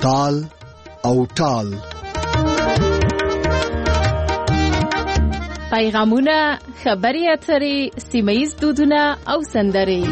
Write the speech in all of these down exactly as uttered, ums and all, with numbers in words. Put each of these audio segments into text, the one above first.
تال او ټال. پیغامونه، خبري اترې، سیمه‌ییز دودونه او سندرې.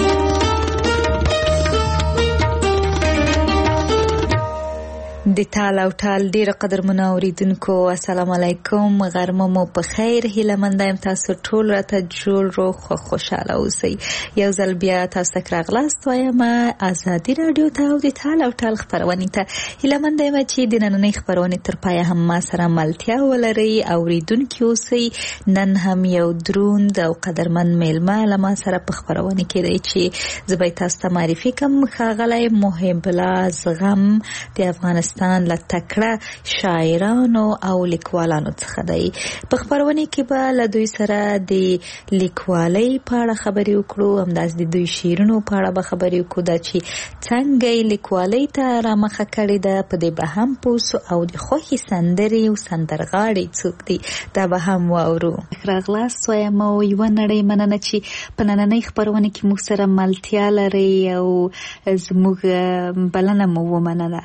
د تال او ټال ډیر قدرمنو اوریدونکو، السلام علیکم، غرمه مو په خیر. هیله مند یم تاسو ټول راته جوړ روغ خو خوشاله اوسئ. یو ځل بیا تاسو ته راغلاست وایم ازادي رادیو ته او د تال او ټال خبرونه ته. هیله مند یم چې د نننۍ خبرونه تر پای هم ما سره ملتیا ولرئ. اوریدونکو اوسئ. نن هم یو دروند او قدرمن میلمه له ما سره په خبرونه کې دی چې زه به تاسو ته معرفي کوم. ښاغلی محب الله زغم د افغانستان له تکړه شاعرانو او لیکوالانو څخه دی. په خبرونه کې به له دوی سره د لیکوالۍ په اړه خبرې وکړو، همداسې د دوی شعرونو په اړه به خبرې وکړو، دا چې څنګه یې لیکوالۍ ته رامخه کړې ده، په دې به هم پوسو، او د خوښې سندرې او سندرغاړي څوک دي دا به هم واورو. راغلاست وایم او یوه نړۍ مننه چې په نننۍ خبرونه کې موږ سره ملتیا لرئ او زموږ بلنه مو ومنله.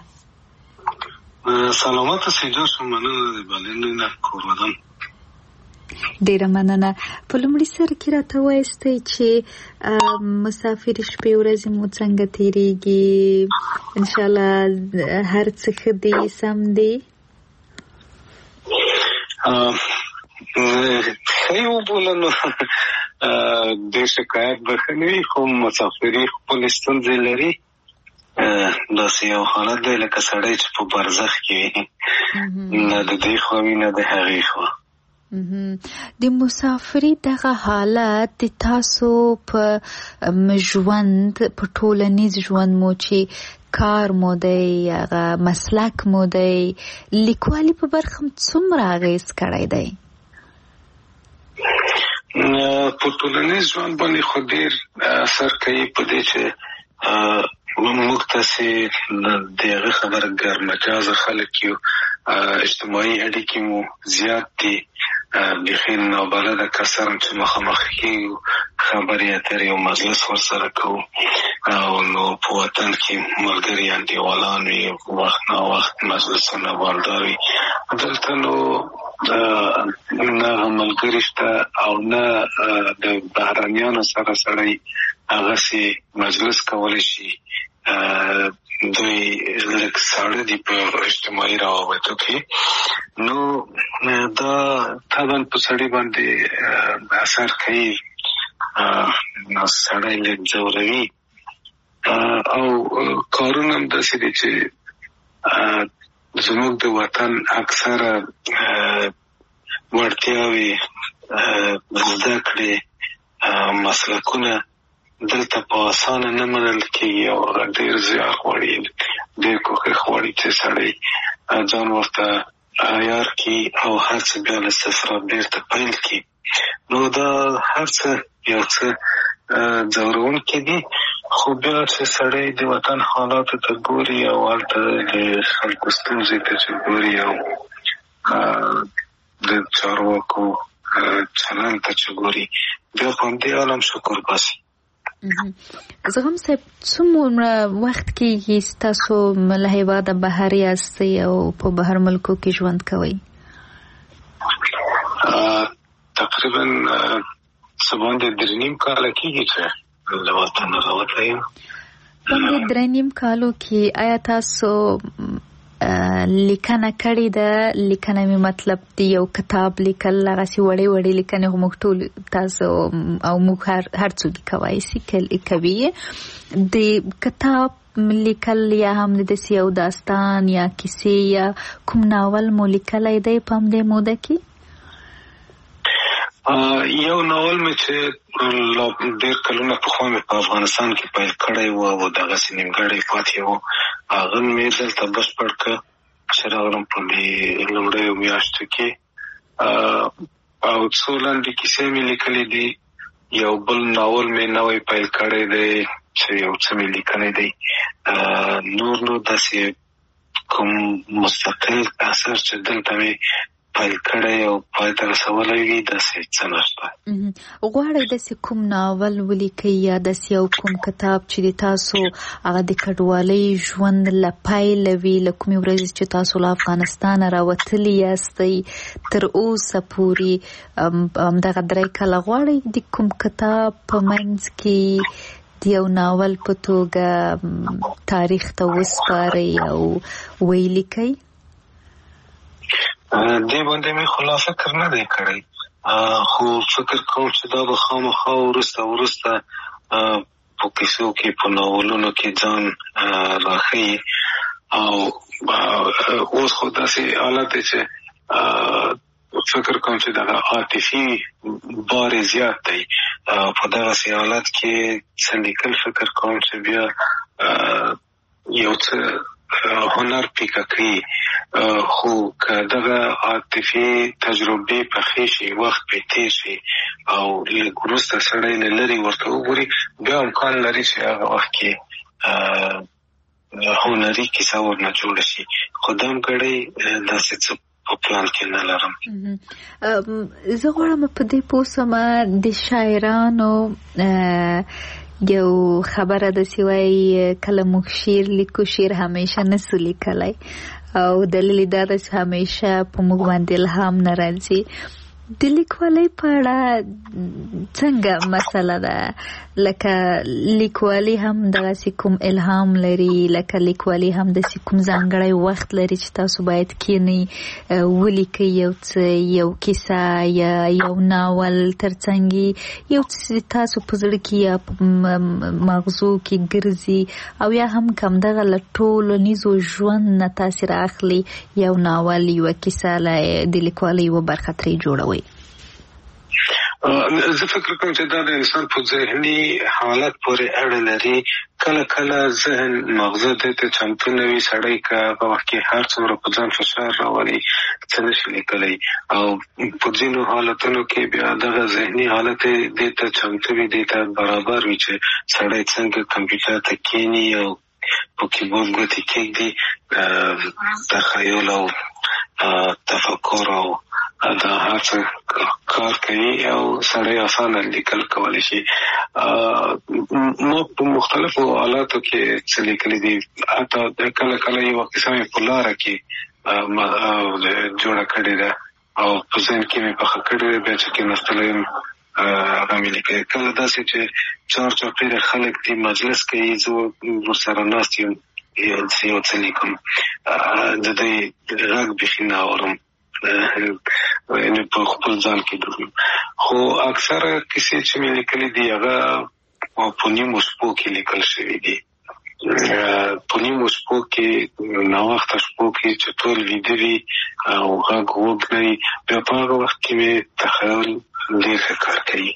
سلامت سیجا شو، مننه د بلنې نه کورودم. ډیره مننه. په لومړي سر کې راته وایستئ چې مسافر شپې ورځې مو څنګه تیریږي؟ انشاءالله هر څه ښه دی، سم دی؟ ښه یې وبولنو، ډېر شکایت به ښه نه وي، خو مسافري خپلې ستونزې لري. داسې یو حالت دی لکه سړی چې په برزخ کې وي، نه د دې خوا وي نه د هغې خوا. د مسافري دغه حالت د تاسو په ژوند، په ټولنیز ژوند مو چې کار مو دی، هغه مسلک مو دی، لیکوالي په برخه څومره اغېز کړی دی؟ په ټولنیز ژوند باندې خو ډېر اثر کوي، په دې چې موږ تاسې د هغه خبره ګرمجازه خلک یو، اجتماعي اړیکې مو زیات دي، بیخي نابلده کسان چې مخامخ کېږو، خبرې اترې او مجلس ورسره کوو، او نو په وطن کې ملګري انډیوالان وي، وخت نا وخت مجلسونه والدار وي. دلته نو نه ملګري شته او نه د بهرنیانو سره سړی هغسې مجلس کولی شي. دوی لږ ساړه دي په اجتماعي روابطو کې، نو دا طبعا په سړي باندې اثر کوي، نو سړی لږ ځوروي. او کارونه هم داسې دي چې زموږ د وطن اکثره وړتیاوې، زده کړې، مسلکونه دلته په اسانه نه منل کېږي او ډېر زیار غواړي، ډېر کوښښ غواړي چې سړی ځان ورته عیار کړي او هر څه بیا له صفره بېرته پیل کړي. نو دا هر څه یو څه ځوروونکي دي، خو بیا چې سړی د وطن حالاتو ته ګوري او هلته د خلکو ستونزې ته چې ګوري او د چارواکو چلند ته چې ګوري، بیا په همدې عالم شکر باسي. زغم صاحب، څومره وخت کېږي ستاسو له هېواده بهر یاستئ او په بهر ملکو کې ژوند کوئ؟ تقریبا څه باندې درې نیم کاله کېږي چې له وطنه راوتلی یم. باندې درې نیم کالو کې آیا تاسو لیکنه کړې ده؟ لیکنه مې مطلب دی یو کتاب لیکل، هغسې وړې وړې لیکنې خو موږ ټول تاسو او موږ هر هر څوک کوی سي کوي. د کتاب لیکل یا هم داسې یو داستان یا کیسې یا کوم ناول مو لیکلی دی په همدې موده کې؟ یو ناول مې چې ډېر کلونه پخوا مې په افغانستان کې پیل کړی و او دغسې نیمګړی پاتې و، هغه مې دلته بشپړ کړه چې راغلم په دې لومړیو میاشتو کې. او څو لنډې کیسې مې لیکلې دي، یو بل ناول مې نوی پیل کړی دی چې یو څه مې لیکلی دی. نور نو داسې کوم مستقل اثر چې دلته مې پیل کړی او پای ته رسولی وي داسې څه نشته. غواړئ داسې کوم ناول ولیکئ یا داسې یو کوم کتاب چې د تاسو هغه د کډوالۍ ژوند له پیله وي، له کومې ورځې چې تاسو له افغانستانه راوتلي یاستئ تر اوسه پورې همدغه درې کاله، غواړئ د کوم کتاب په منځ کې د یو ناول په توګه تاریخ ته وسپارئ او ویلیکئ؟ دې باندې مې خلا فکر نه دی کړی، خو فکر کوم چې دا به خامخا وروسته وروسته په کیسو کې په ناولونو کې ځان راښیي. او اوس خو داسې حالت دی چې فکر کوم چې دغه عاطفي بار زیات دی. په دغسې حالت کې څه لیکل فکر کوم چې بیا یو څه هنر پیکه کوي، خو که دغه عاطفي تجربې پخې شي، وخت پې تېر شي او لږ وروسته سړی له لرې ورته وګوري، بیا امکان لري چې هغه وخت کې هنري کیسه ورنه جوړه شي. خو دمګړی داسې څه په پلان کې نه لرم. زه غواړم په دې پوه سم د شاعرانو یو خبره داسې وایي کله موږ شعر لیکو، شعر همیشه نسو لیکلی او دلیل دا ده چې همیشه په موږ باندې الهام نه راځي. د لیکوالۍ په اړه څنګه مسله ده؟ لکه لیکوالي هم دغسې کوم الهام لري، لکه لیکوالي هم داسې کوم ځانګړی وخت لري چې تاسو باید کښېنئ ولیکئ یو څه، یو کیسه یا یو ناول، ترڅنګ یو څه تاسو په زړه کې یا په مغزو کې ګرځي، او یا هم همدغه له ټولنیزو ژوند نه تاثیر اخلي، یو ناول، یوه کیسه له د لیکوالۍ یوه برخه ترې جوړوئ. زه فکر کوم چې دا د انسان په ذهني حالت پورې اړه لري. کله کله ذهن مغزه دې ته چمتو نه وي، سړی که هغه وخت کې هر څومره په ځان فشار راولي څه نشي لیکلی، او په ځینو حالتونو کې بیا دغه ذهني حالت دې ته چمتو وي، دې ته برابر وي چې سړی څنګه کمپیوټر ته کښېني او په کیبورډ ګوتې کېږدي، تخیل او تفکر او دا هر څه کار کوي او سړی اسانه لیکل کولی شي. ما په مختلفو حالاتو کې څه لیکلي دي، حتی کله کله یوه کیسه مې په لاره کې جوړه کړې ده او په ذهن کې مې پخه کړې ده، بیا چې کېناستلی یم هغه مې لیکلي. کله داسې چې چار چاپېره خلک دي، مجلس کوي، زه ورسره ناست یم، یو څه لیکم، د دوی غږ بیخي نه اورم، یعنې په خپل ځان کې ډوب. خو اکثره کیسې چې مې لیکلي دي هغه په نیمو شپو کې لیکل شوي دي. په نیمو شپو کې، ناوخته شپو کې چې ټول ویده وي او غږ وږ نه وي، بیا په هغه وخت کې مې تخیل ډېر ښه کار کوي.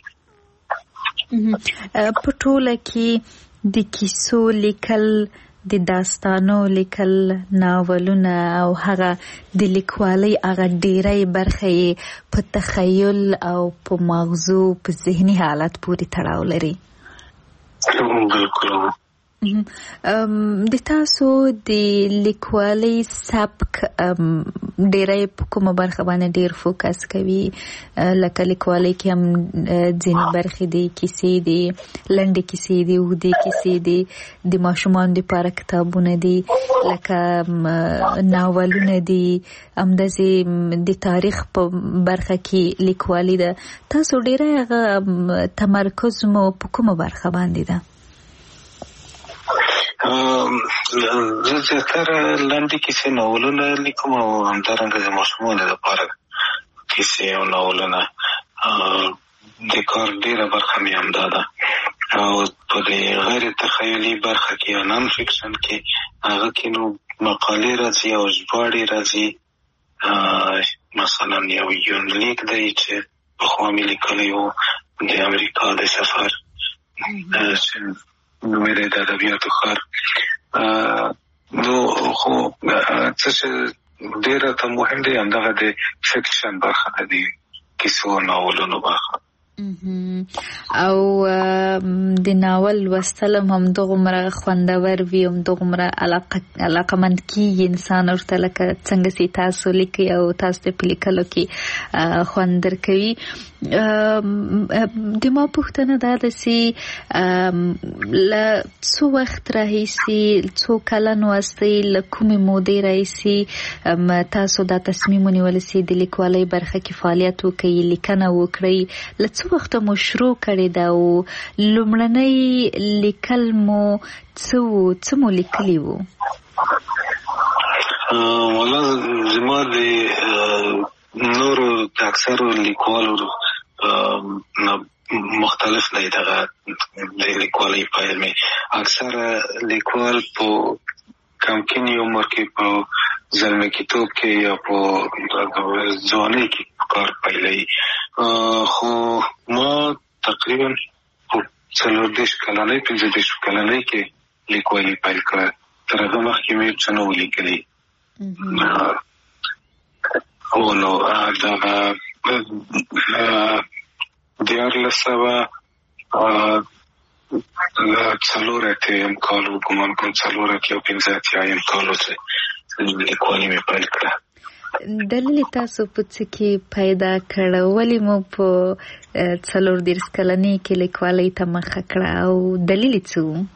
په ټوله کې د کیسو لیکل، د داستانو لیکل، ناولونه او هغه د لیکوالۍ هغه ډیری برخه یې په تخیل او په مغزو په ذهني حالت پورې تړاو لري. بالکل. د تاسو د لیکوالۍ سبک ډیری په کومه برخه باندې ډیر فوکس کوي؟ لکه لیکوالۍ کې هم ځینې برخې دي، کیسې دي، لنډې کیسې دي، اوږدې کیسې دي، د ماشومانو دپاره کتابونه دي، لکه ناولونه دي، همداسې د تاریخ په برخه کې لیکوالي ده. تاسو ډیری هغه تمرکز مو په کومه برخه باندې ده؟ زه زیاتره لنډې کیسې، ناولونه لیکم او همدارنګه د ماشومانو لپاره کیسې او ناولونه. د کار ډېره برخه مې همدا ده. او په دې غیر تخیلي برخه کې یا نان فکشن کې هغه کې نو مقالې راځي او ژباړې راځي. مثلا یو یونلیک دی چې پخوا مې لیکلی و د امریکا د سفر، نومې دی د ادبیاتو ښار. نو خو څه چې ډېره ته مهم دی همدغه د فکشن برخه ده، د کیسو او ناولونو برخه. او د ناول لوستل هم دغومره خوندور وي، هم دغومره علاقه علاقمند کیږي انسان ورته، لکه څنګه چې تاسو لیکي او تاسو په لیکلو کې خوند درکوي. د ما پوښتنه دا ده چې له څو وخت راهیسې، څو کلن واستئ، له کومې مودې راهیسې تاسو دا تصمیم ونیول چې د لیکوالۍ برخه کې فعالیت وکړئ، لیکنه وکړئ؟ له څو وخته مو شروع کړې ده او لومړنۍ لیکل مو څه وو، څه مو لیکلي وو؟ والله زما د نورو د اکثرو لیکوالو مختلف نه دغه د لیکوالۍ پیل می اکثره لیکوال په کمکینی عمر کې په زلمی کتاب کې یا په ځوانۍ کې کار پیلوي، خو ما تقریبا په څلور دېرش کلنۍ پنځه دېرش کلنۍ کې لیکوالي پیل کړه. تر هغه مخکې مې څه نه وو لیکلي. او نو دغه دیارلس سوه څلور اتیایم کال و ګمان کوم، څلور اتیا پنځه اتیایم کال و چې لیکوالي مې پیل کړه. دلیل تاسو په څه کې پیدا کړه؟ ولې مو په څلور دېرش کلنۍ کې لیکوالۍ ته مخه کړه او دلیل څه و؟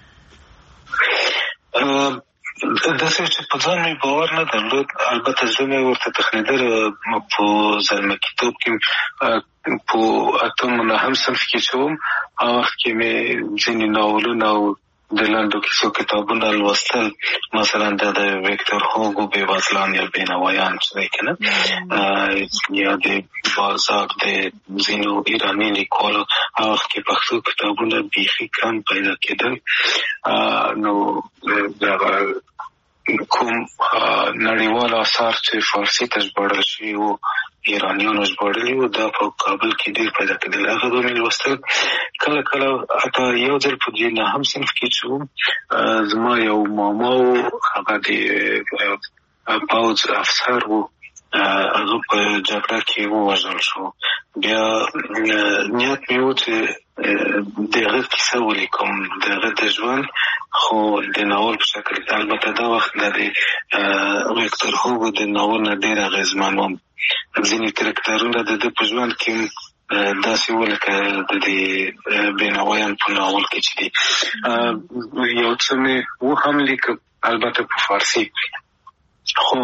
داسې چې په ځان مې باور نه درلود. البته زه مې ورته تخنېدل په زلمی کتاب کې په اتم نهم صنف کې چې وم، هغه وخت کې مې ځینې ناولونه او د لنډو کیسو کتابونه لوستل، مثلا د ویکتور هوګو بېوزلان یا بېنوایان چې دی که نه، یا د بالزاک د ځینو ایراني لیکوالو هغه وخت کې پښتو کتابونه بیخي کم پیدا کېدل. نو دغه کوم نړیوال آثار چې فارسي ته ژباړل شوي وو، ایرانیانو ژباړلي وو، دا په کابل کې ډېر پیدا کېدل. هغه به مې لوستل. کله کله حتی یو ځل په نهم صنف کې چې وم، زما یو ماما و، هغه د پوځ افسر و، هغه په جګړه کې ووژل شو. بیا نیت مې و چې د هغه کیسه ولیکم، د هغه د ژوند، خو د ناول په شکل. البته دا وخت د ویکتور هوګو د ناول نه ډېر اغېزمن وم. ځینې کرکټرونه د ده په ژوند کې داسې وو لکه د دې بېنوایان په ناول کې چې دي. یو څه مې و هم لیکم، البته په فارسي، خو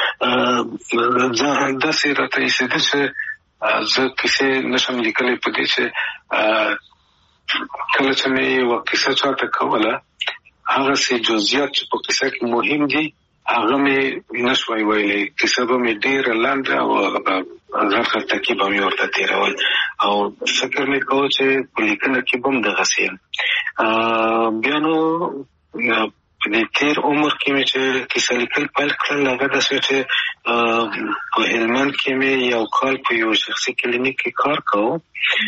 داسې راته ایسېده چې زه کیسې نشم لیکلی په دې چې کله چې مې یوه کیسه چاته کوله، هغسې جزئیات چې په کیسه کې مهم دي هغه مې نشوی ویلی. کیسه به مې ډېره لنډه او غټ غټ ترکیب به مې ورته تېرول او فکر مې کوه چې په لیکنه کې به هم دغسې یم. بیا نو په دې تېر عمر کې مې چې کیسه لیکل پیل کړل، هغه داسې و چې په هلمند کې مې یو کال په یو شخصي کلینیک کې کار کوم.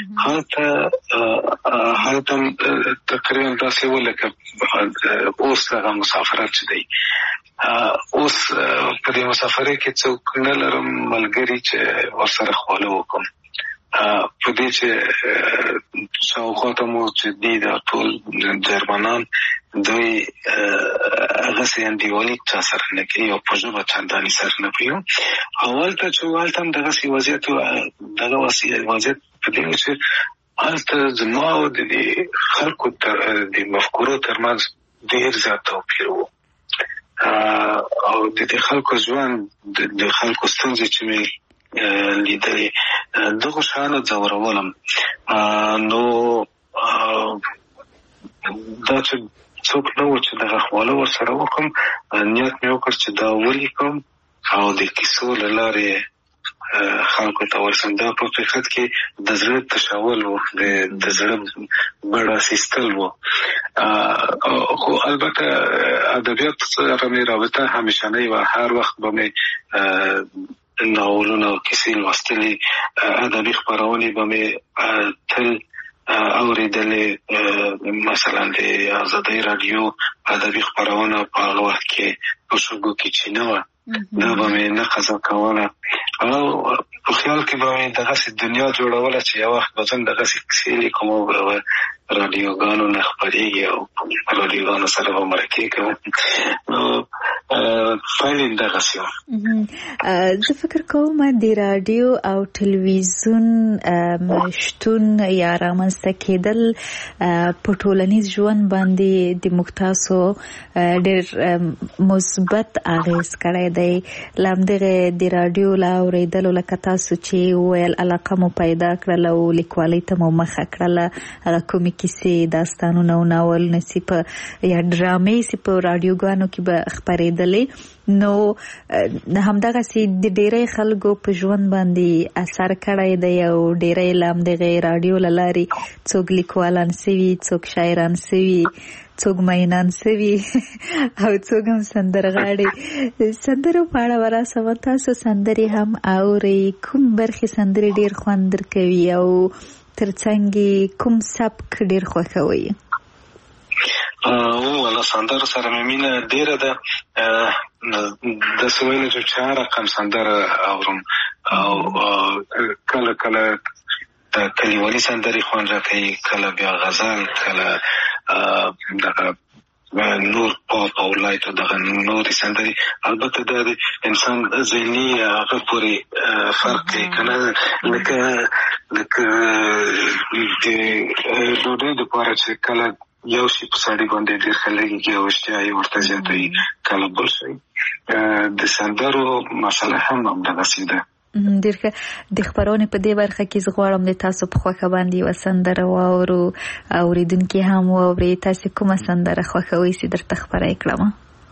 هلته هلته تقریبا داسې و لکه اوس هغه مسافرت چې دی. اوس په دې مسافرۍ کې څوک نه لرم ملګري چې ورسره خواله وکړم. په دې چې شاوخوا ته مو چې دي دا ټول جرمنان، دوی هغسې انډیوالي چا سره نه کوي او په ژبه چندانې سر نه پوهېږم. هلته چې هلته هم دغسې وضعیت و. دغه وضعیت په دې و چې هلته زما او د دې خلکو د مفکورو تر منځ ډېر زیات توپیر و. او د دې خلکو ژوند، د خلکو ستونزې چې مې لیدلې، دغو شیانو ځورولم. نو دا چې څوک نه و چې دغه خواله ورسره وکړم، نیت مې وکړ چې دا ولیکم او د کیسو له لارې خلکو ته ورسم. دا په حقیقت کې د زړه تشول و، د زړه بړه سیستل و. خو البته ادبیات سره مې رابطه همیشنۍ وه. هر وخت به مې ناولونه او کیسې لوستلې، ادبي خپرونې به مې تل اورېدلې. مثلا د ازادۍ راډیو ادبي خپرونه په هغه وخت کې په شګو کې چې نه وه، دا به مې نه قضا کوله او په خیال کې به مې دغسې دنیا جوړوله چې یو وخت به زه دغسې کیسې لیکم او راډیوګانو نه خپرېږي او راډیوګانو سره به مرکې کوم نو پایل یې دغسې وه. زه فکر کوم د راډیو او تلویزیون شتون یا رامنځته کېدل په ټولنیز ژوند باندې د موږ تاسو ډېر مثبت اغېز کړی دی. له همدغې د راډیو له اورېدلو لکه تاسو چې وویل علاقه مو پیدا کړله او لیکوالۍ ته مو مخه کړله، هغه کومې کیسې، داستانونه او ناولونه چې په یا ډرامې چې په راډیوګانو کې به خپرېدلې، نو همدغسې د ډېری خلکو په ژوند باندې اثر کړی دی او ډېری له همدغې راډیو له لارې څوک لیکوالان سوي، څوک شاعران سوي، څوک مینان سوي او څوک هم سندرغاړي. سندرو په اړه به راسم، تاسو سندرې هم اورئ؟ کوم برخې سندرې ډېر خوند درکوي او ترڅنګ کوم سبک ډېر خوښوئ؟ او والله سندرو سره مې مینه ډېره ده. داسې ویلی چې هر رقم سندره اورم او کله کله د کلیوالي سندرې خوند راکوي، کله بیا غزل، کله دغه نور پاپ او لایټ او دغه نورې سندرې. البته دا د انسان ذهني هغه پورې فرق کوي که نه، لکه لکه د ډوډۍ دپاره چې کله یو شي په سړي باندې ډېر ښه لګېږي او اشتها یې ورته زیاتوي، کله بل شی. د سندرو مسله هم همدغسې ده. ډېر ښه. د خپرونې په دې برخه کې زه غواړم د تاسو په خوښه باندې یوه سندره واورو، اورېدونکي هم واوري. تاسې کومه سندره خوښوئ چې درته خپره یې کړمه؟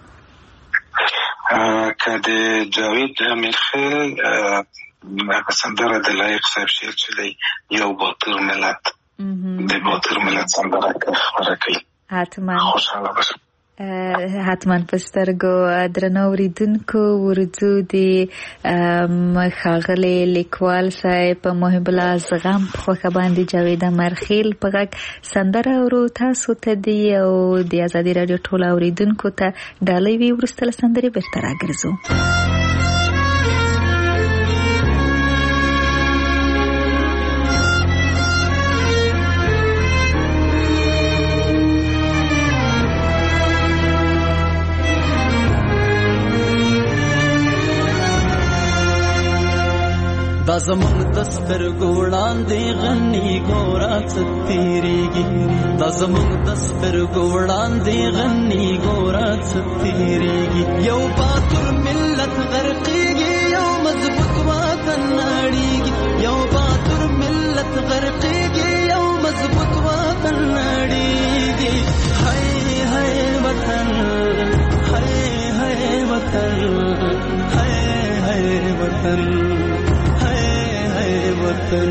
که د جاوید امیرخیل هغه سندره د لایق صاحب شعر چې دی یو باتور ملت، د باتور ملت سندره خپره کوي، حتما خوشحاله باشم. حتما په سترګو. درنو اورېدونکو، ورځو د ښاغلي لیکوال صاحب په محب الله زغم په خوښه باندې جاوید امیرخیل په غږ سندره اورو. تاسو ته دی او د ازادي راډیو ټولو اورېدونکو ته ډالۍ وي. وروسته له سندرې بېرته راګرځو. دا زمونږ د سترګو وړاندې غني ګوره څه تېرېږي، دا زمونږ د سترګو وړاندې غني ګوره څه تېرېږي. یو باتور ملت غرقېږي، یو مضبوط وطن نړېږي. یو باتور ملت غرقېږي، یو مضبوط وطن نړېږي. هی هی وطن، هی هی وطن، هی هی وطن، وطن.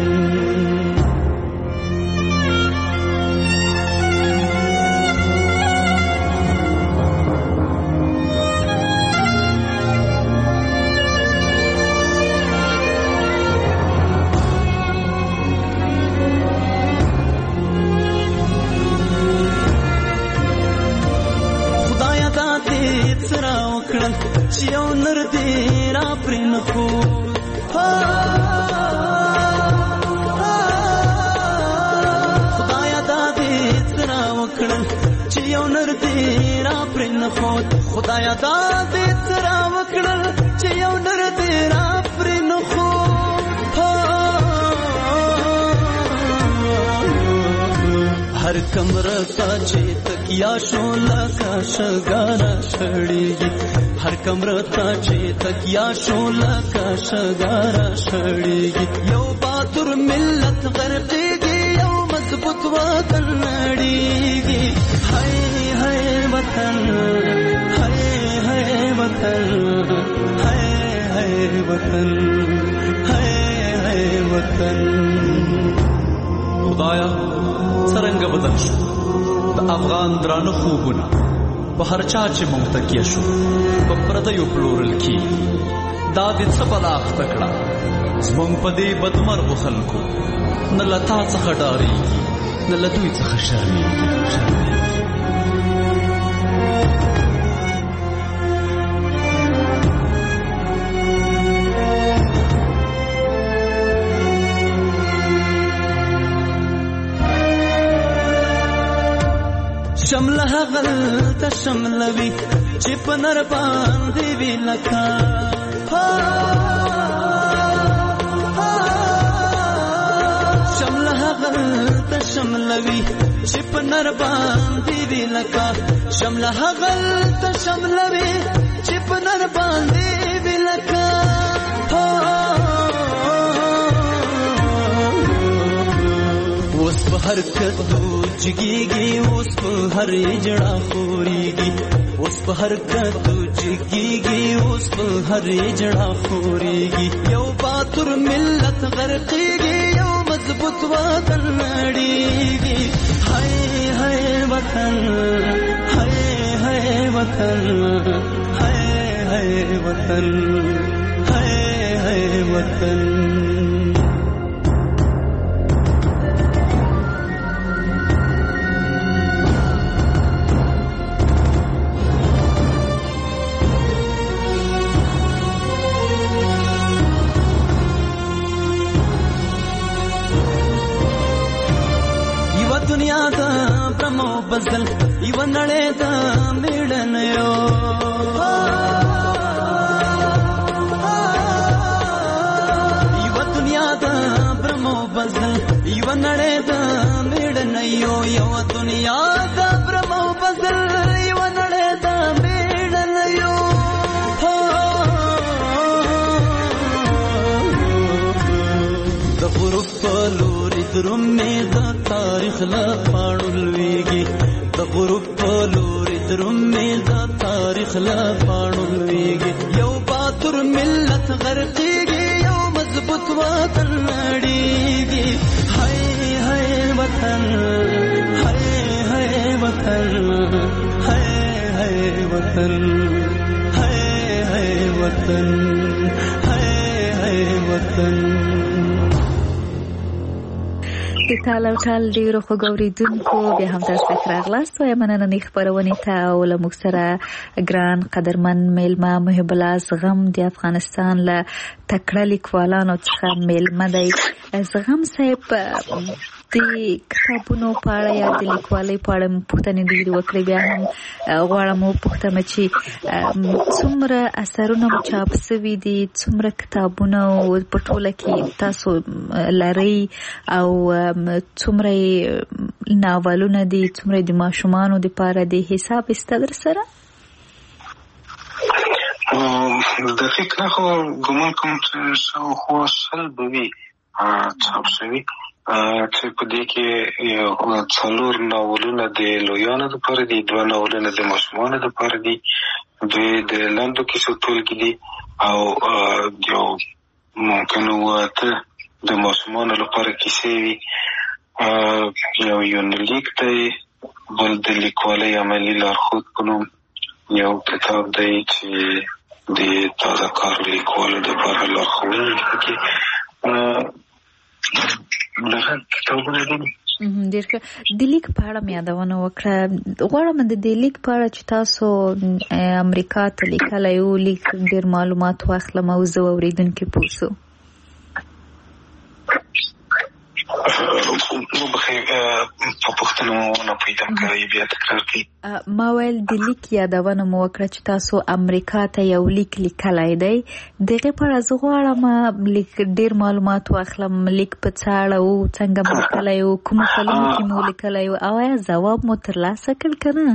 خدایا دا دې څرا وکړل چې یو نر دې را پرې نه خو چې یو نر دې را پرې نه خود. خدایا دا دې څرا وکړل چې یو نر دې را پرې نه خود. هر کمره تا چې تکیا شو لکه شګاره شړېږي، هر کمره تا چې تکیا شو لکه شګاره شړېږي. یو باتور ملت غرقېږي، یو مضبوط وطن نړېږي. هی هی وطن، هی هی وطن، هی هی وطن، هی هی وطن. خدایا څرنګه بدل شو د افغان درانه خوبونه، په هر چا چې مونږ تکیه شو په پردیو پلورل کېږي. دا دې څه بلا اخته کړه زمونږ په دې بدمرغو خلکو، نه له تا څخه ډارېږي، نه له دوی څخه شرمېږي. هغل تشملوي چې په نر باندې وی لکا شمله هغل تشملوي چې په نر باندې وی لکا شمله هغل تشملوي چې په نر باندې وی لکا اوس په هر کدو جګيږي اوس په هر جړه خوريږي اوس په هر کدو جګيږي اوس په هر جړه خوريږي یو باتور ملت غرقيږي یو مضبوط وطن نړيږي هاي هاي وطن هاي هاي وطن هاي هاي وطن هاي هاي وطن دنیا دا برمو بزل یو نړۍ دا میړن یو یو دنیا دا برمو بزل یو نړۍ دا میړن یو یو دنیا دا برمو بزل یو نړۍ دا میړن یو د غروب په لوري درومې د تاریخ لا پاړولېږي د غروب په لوري درومې د تاریخ لا پاړولېږي یو باتور ملت غرقېږي یو مضبوط وطن نړېږي هاي هاي وطن هاي هاي وطن هاي هاي وطن هاي هاي وطن هاي هاي وطن د ټال او ټال ډیرو خوږو اوریدونکو بیا هم تاسو ته راغلاست وایم مننه نه خبرونه ته او له موږ سره ګران قدرمن میلمه محب الله زغم د افغانستان له تکړه لیکوالانو څخه میلمه دی زغم صاحب د کتابونو په اړه یا د لیکوالۍ په اړه پوښتنې ډېرې وکړې بیا هم غواړم وپوښتم چې څومره اثرونه مو چاپ سوي دي څومره کتابونه په ټوله کې تاسو لرئ او څومره ناولونه دي څومره د ماشومانو دپاره د حساب سته در سره دقیق نه خو ګمان کوم چې شاوخوا شل به وي چاپ شوي چې په دې کې یو څلور ناولونه د لویانو دپاره دي دوه ناولونه د ماشومانو دپاره دي دوی د لنډو کیسو ټولګې دي او یو ممکن واته د ماشومانو لپاره کیسې وي یو یونلیک دی بل د لیکوالۍ عملي لارښود په نوم یو کتاب دی چې د تازه کارو لیکوالو دپاره لارښوونې پکې دغه کتابونه دي ډېر ښه د لیک په اړه مې یادونه وکړه غواړم د دې لیک په اړه چې تاسو امریکا ته لیکلی و لیک ډېر معلومات واخلم او زه اورېدونکي پوه شو ما ویل د لیک یادونه مو وکړه چې تاسو امریکا ته یو لیک لیکلی دی دغې په اړه زه غواړم لیک ډېر معلومات واخلم لیک په څه اړه و څنګه مو لیکلی و کومو کلونو کې مو لیکلی و او آیا ځواب مو ترلاسه کړ که نه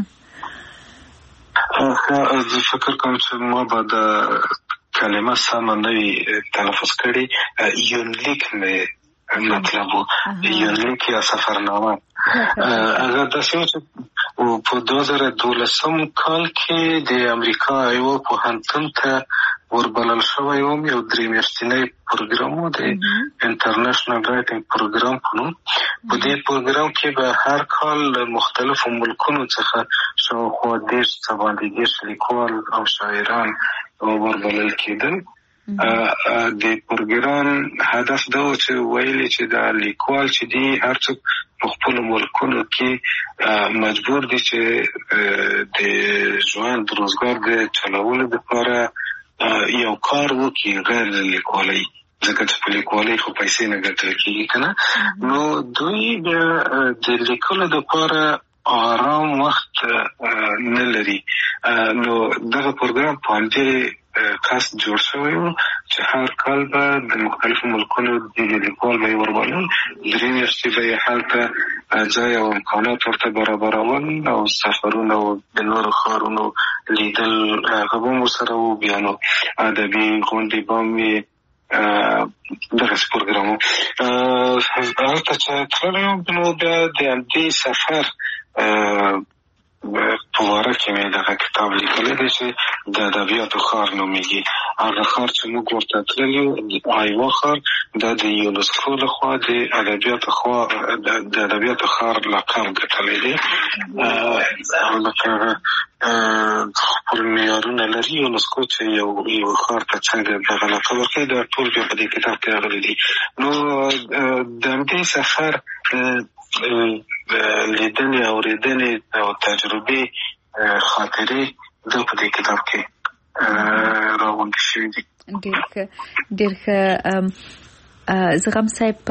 زه فکر کوم چې ما به د کلمه سمه نه وي تلفظ کړې یونلیک مې مطلب یونلیک یا سفرنامه اگر داسې و چې په دوه زره دولسم کال کې د امریکا یوه پوهنتون ته وربلل شوی وم یو درې میاشتنی پروګرام و د انټرنیشنل رایټینګ پروګرام په نوم په دې پروګرام کې به هر کال مختلفو ملکونو څخه شاوخوا دېرش څه باندې دېرش لیکوال او شاعران وربلل کېدل د پروګرام هدف دا و چې ویلي چې دا لیکوال چې دی هر څوک په خپلو ملکونو کې مجبور دي چې د ژوند روزګار د چلولو دپاره یو کار وکړي غیر له لیکوالۍ ځکه چې په لیکوالۍ خو پیسې نه ګټل کېږي که نه نو دوی بیا د لیکلو دپاره آرام وخت نه لري. نو دغه پروګرام په همدې قصد جوړ شوی و چې هر کال به د مختلفو ملکونو د لیکوال به یې وربلل، درې میاشتې به یې هلته ځای او امکانات ورته برابرول او سفرونه او د نورو ښارونو لیدل هغه به هم ورسره و. بیا نو ادبي غونډې به هم وي، دغسې پروګرام و. هلته چې تللی وم نو بیا د همدې سفر په باره کې مې دغه کتاب لیکلی دی چې د ادبیاتو ښار نومیږي. هغه ښار چې موږ ورته تللي وو، ایوا ښار، دا د یونسکو لخوا د ادبیاتو د ادبیاتو ښار لقب ګټلی دی. البته خپل معیارونه لري یونسکو چې یو یو ښار ته څنګه دغه لقب ورکوي، دا ټول بیا په دې کتاب کې راغلي دي. نو د همدې سفر لیدنې اورېدنې او تجربې خاطرې دا په دې کتاب کې راغونډې شوي دي. ډېر ښه ډېر ښه. زغم صاحب،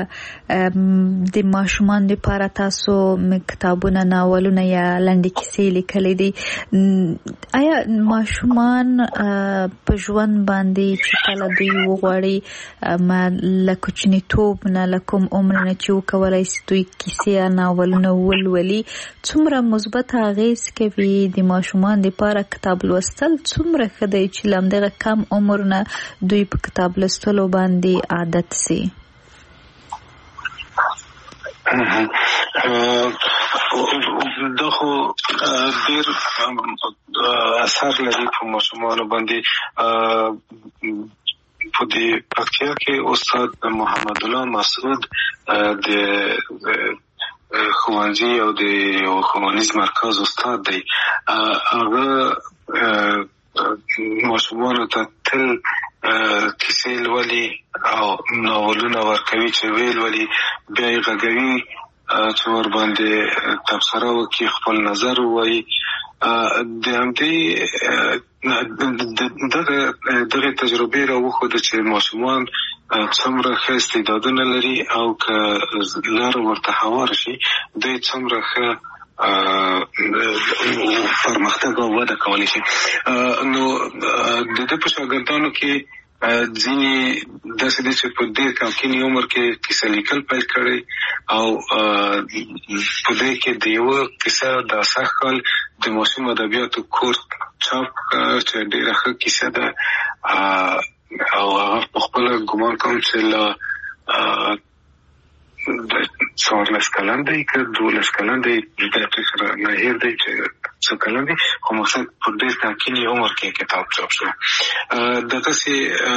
د ماشومان لپاره تاسو کتابونه، ناولونه یا لنډې کیسې لیکلې دي. آیا ماشومان په ژوند باندې چې کله دوی وغواړي له کوچنیتوب نه، له کوم عمر نه چې وکولی شي دوی کیسې یا ناولونه ولولي، څومره مثبت اغېز کوي د ماشومان لپاره کتاب لوستل؟ څومره ښه دی چې له همدغه کم عمر نه دوی په کتاب لوستلو باندې عادت سي؟ دا خو ډېر اثر لري په ماشومانو باندې. په دې پکتیا کې استاد محمد الله مسعود د ښوونځي او د یو ښوونیز مرکز استاد دی. هغه ماشومانو ته تل کیسې لولي او ناولونه ورکوي چې ویل ولي، بیا یې غږوي چې ورباندې تبصره وکړي، خپل نظر ووایي. د همدې دغه دغه تجربې راوښوده چې ماشومان څومره ښه استعدادونه لري او که لاره ورته هواره شي دوی څومره ښه پرمختګ او وده کولی شي. نو د ده په شاګردانو کې ځینې داسې دي چې په ډېر کمکیني عمر کې کیسه لیکل پیل کړی او په دې کې د یوه کیسه د سږ کال د ماشوم ادبیاتو کورس چاپ چې ډېره ښه کیسه ده او هغه په خپله ګمان کوم چې له څوارلس کلن دی که دولس کلن دی، دقیق سره نه هیر دی چې څه کلن دی، خو مقصد په ډېر کمکیني عمر کې کتاب چاپ شو. دغسې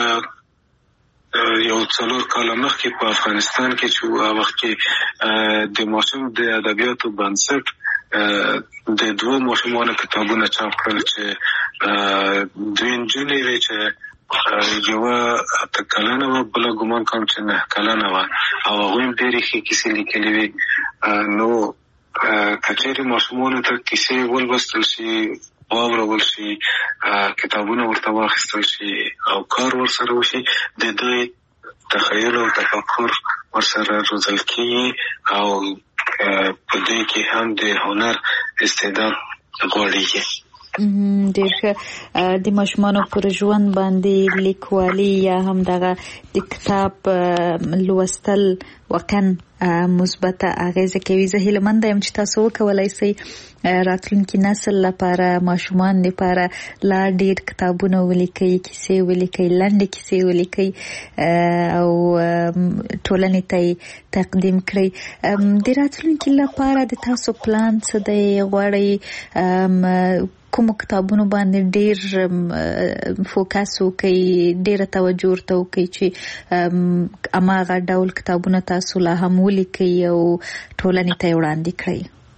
یو څلور کاله مخکې په افغانستان کې چې هغه وخت کې د ماشوم د ادبیاتو بنسټ د دوه ماشومانو کتابونه چاپ کړل چې دوی نجونې وې چې یوه اته کلنه وه، بله ګمان کوم چې نه کلنه وه او هغوی هم ډېرې ښې کیسې لیکلې وې. نو که چېرې ماشومانو ته کیسې ولوستل شي، واورول شي، کتابونه ورته واخیستل شي او کار ورسره وشي، د دوی تخیل او تفکر ورسره روزل کېږي او په دوی کې هم د هنر استعداد غوړېږي. ډېر ښه. د ماشومانو پر ژوند باندې لیکوالي یا هم دغه د کتاب لوستل واقعا مثبته اغیزه کوي. زه هیله منده یم چې تاسو وکولای شئ راتلونکي نسل لپاره، ماشومان لپاره لا ډېر کتابونه ولیکئ، کیسې ولیکئ، لنډې کیسې ولیکئ او ټولنې ته تقدیم کړئ. د راتلونکي لپاره د تاسو پلان څه دی؟ غواړئ کوم کتابونو باندې ډېر فوکس وکړئ، ډېره توجه ورته وکړئ چې هماغه ډول کتابونه تاسو لا هم ولیکئ او ټولنې ته یې وړاندې کړئ؟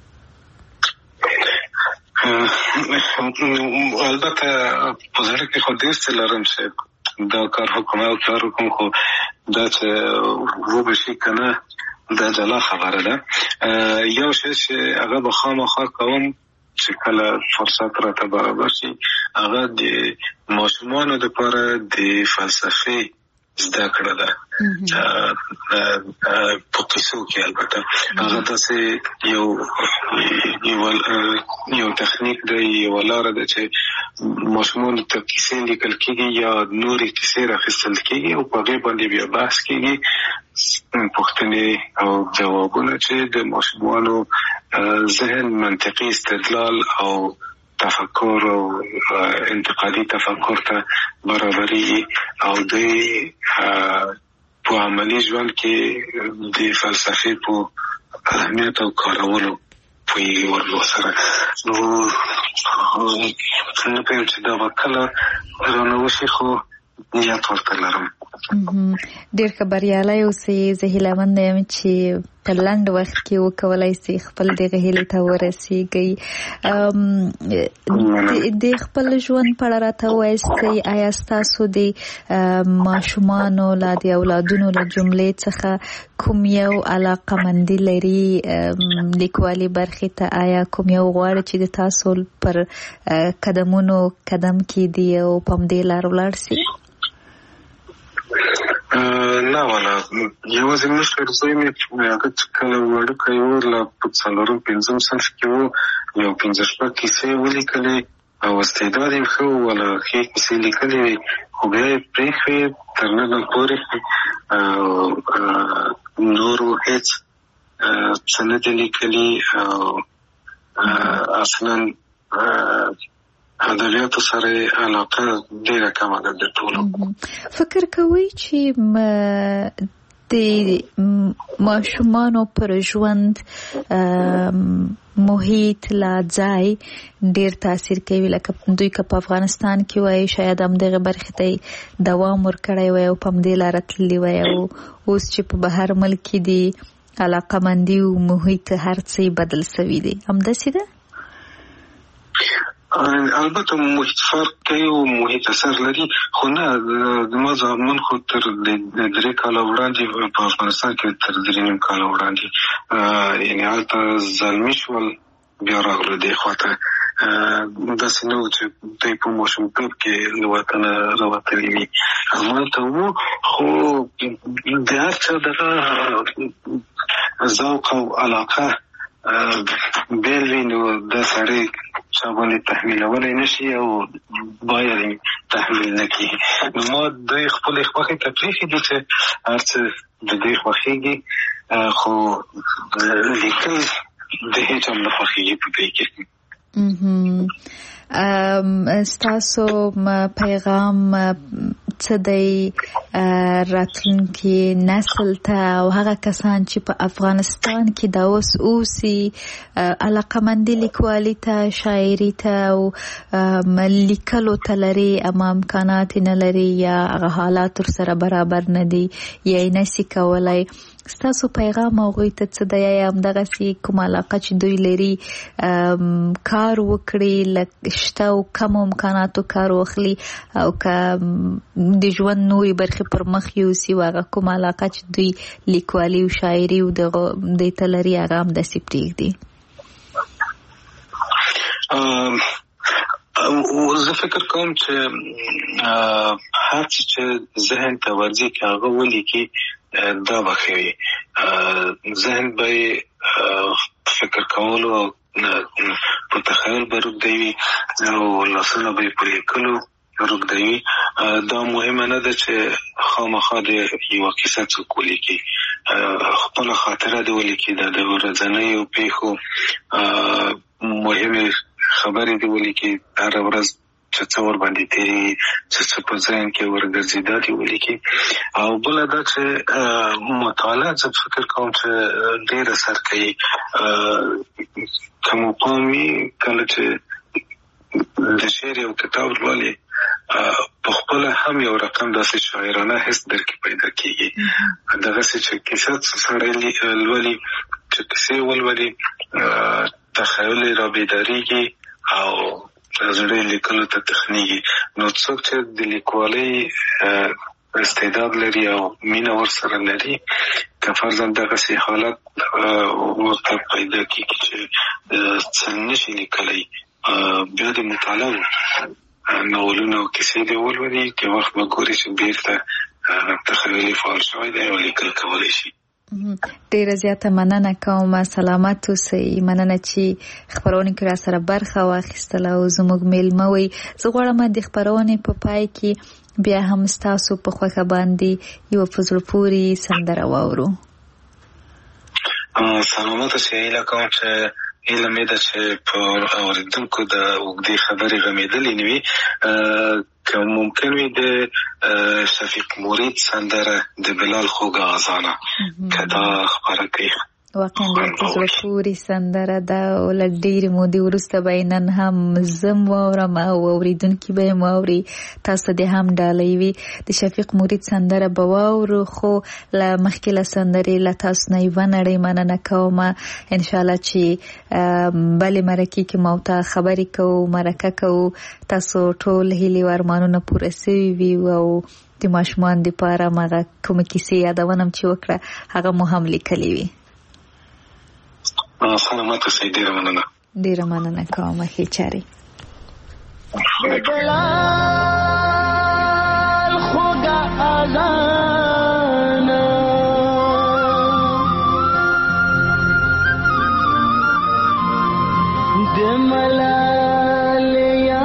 البته په زړه کې خو ډېر څه لرم چې دا کار وکړم او کار وکړم، خو دا چې وبشي که نه دا جلا خبره ده. یو شی چې هغه به خامخا کوم چې کله فرصت راته برابر شي، هغه د ماشومانو لپاره د فلسفې زده کړه ده په قصو کې. البته هغه داسې یو یو یو تخنیک دی، یو لاره ده چې ماشومان ته کیسې لیکل کېږي یا نورې کیسې راخیستل کېږي او په هغې باندې بیا بحث کېږي، پوښتنې او ځوابونه چې د ماشومانو ذهن منطقي استدلال او تفکر او انتقادي تفکر ته برابري او د په عملي ژوند کې د فلسفې په اهمیت او کارولو پوهېږي ورلو سره. نو نه پوهېږم چې دا به کله رانه وشي، خو نیت ورته لرم. ډېر ښه بریالی اوسئ. زه هیله منده یم چې په لنډ وخت کې وکولای سي خپل دغه هیلې ته ورسیږئ. د خپل ژوند په اړه راته ووایئ، آیا ستاسو د ماشومانو لا د اولادونو له جملې څخه کوم یو علاقه‌مندي لري لیکوالي برخې ته؟ آیا کوم یو غواړي چې د تاسو پر قدمونو قدم کېږدي او په همدې لار ولاړ سي؟ نه والا، یوازې مشر زوی مې هغه چې کله وړوکی و، لا په څلورم پنځم صنف کې و، یو پنځه شپږ کیسې ولیکلې او استعداد یې ښه و، والا ښې کیسې لیکلې وې، خو بیا یې پرېښوې تر ننه پورې نورو هېڅ څه نه دي لیکلي او اصلا ادبیاتو سره علاقه ډیره کمه ده د ټولو. فکر کوئ چې د ماشومانو پر ژوند محیط لا ځای ډیر تاثیر کوي؟ لکه دوی که په افغانستان کې وای شاید هم دغه برخې ته دوام ورکړی وای او په همدې لاره تللي وای، او اوس چې په بهر ملک کې دي علاقه‌مندي او محیط هر څه بدل سوي دي، همداسې ده؟ البته محیط فرق کوي او محیط اثر لري، خو نه زما زامن خو تر درې کاله وړاندې په افغانستان کې تر درې نیم کاله وړاندې یعنې هلته زلمي شول، بیا راغلو دې خواته. داسې نه و چې دوی په ماشومتوب کې له وطنه راوتلي وي، همالته وو، خو د هر چا دغه ذوق او علاقه بیل وي، نو دا سړی چا باندې تحمیلولی نشي او باید تحمیل نه کړي. نو ما دوی خپلې خوښې ته پرېښي دي چې هر څه د دوی خوښېږي، خو لیکل د هېچا نه خوښېږي په دوی کې. ستاسو پیغام څه دی راتلونکي نسل ته او هغه کسان چې په افغانستان کې دا اوس اوسي علاقه‌مندي لیکوالي ته، شاعري ته او لیکلو ته لري اما امکانات نه لري یا هغه حالات ورسره برابر نه دي یا یې نشي کولی، ستاسو پیغام هغوی ته څه دی؟ یا همدغسې کوم علاقه چې دوی لري کار وکړي، شته او کمو امکاناتو کار واخلي، او که د ژوند نورې برخې پر مخ یوسي او هغه کوم علاقه چې دوی لیکوالي او شاعري او دې ته لري هغه همداسې پرېږدي؟ زه فکر کوم چې هر څه چې ذهن ته ورځي که هغه ولیکي دا به ښه وي. ذهن به یې فکر کولو او په تخیل به روږدوي او لاسونه به یې په لیکلو روږدوي. دا مهمه نه ده چې خامخا د یوه کیسه څوک ولیکي، خپله خاطره دې ولیکي، د ورځنیو پیښو مهمې خبرې دې ولیکي، هره ورځ چې څه ورباندې تېرېږي، چې څه په ذهن کې ورګرځي دا دې ولیکي. او بله دا چې مطالعه زه فکر کوم چې ډېر اثر کوي. که مو پام وي کله چې د شعر یو کتاب لولې په خپله هم یو رقم داسې شاعرانه حس درکې پیدا کېږي. دغسې چې کیسه سړی لولي، چې کیسې ولولي، تخیل یې رابیدارېږي او زړه لیکلو ته تخنیږي. نو څوک چې د لیکوالۍ استعداد لري او مینه ورسره لري، که فرضاً دغسې حالت ورته پیدا کېږي چې څه نشي لیکلی، بیا د مطالعه ناولونه او کیسې دې ولولي، که وخت به ګوري چې بېرته تخیلي فعال شوی دی او لیکل کولی شي. ډیره زیاته مننه کوم. سلامت اوسئ. مننه چې خبرونه کې را سره برخه واخیستله او زموږ میلمه وئ. زه غواړم د خبرونې په پای کې بیا هم ستاسو په خوښه باندې یوه په زړه پورې سندره واورو. سلامت اوسئ. هیله کوم چې هیله مې ده چې په اورېدونکو د اوږدې خبرې غمېدلې نه وي. که ممکن وي د شفیق مرید سندره د بلال خوږه اذانه که دا خبره کوي. واقعا د زړه پورې سندره ده او له ډېرې مودې وروسته به نن هم زه م واورم او اورېدونکي به یې م واوري. تاسو دې هم ډالۍ وي. د شفیق مرید سندره به واورو، خو له مخکې له سندرې له تاسو نه یوه نړۍ مننه کوم. انشاءالله چې بلې مرکې کې مو ته خبرې کوو، مرکه کوو، تاسو ټول هیلې او ارمانونه پوره سوي وي او د ماشومان دپاره مغه کومه کیسې یادونم چې وکړه هغه مو هم لیکلې وي. سلامت اوسئ. ډېره مننه. ډېره مننه کوم. ښې چارې. خوږه اذانه د ملالیا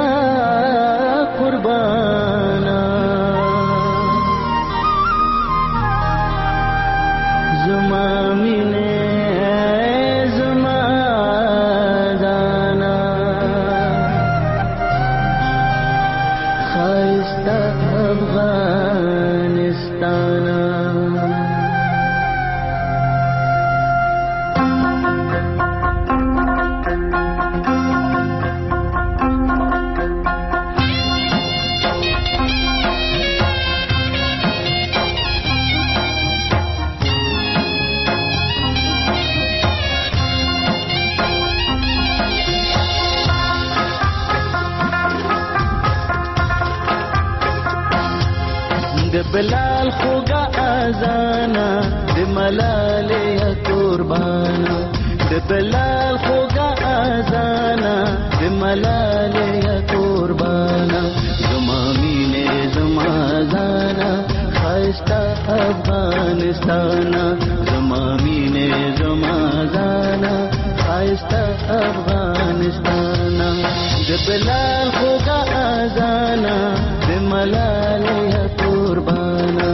قربانه زما مینه بلال خوږه اذانه د ملالیا قربانه د بلال خوږه اذانه د ملالیا قربانه زما مینه زما ځانه ښایسته افغانستانه زما مینه زما ځانه ښایسته افغانستانه د بلال خوږه اذانه د ملالیا قربانه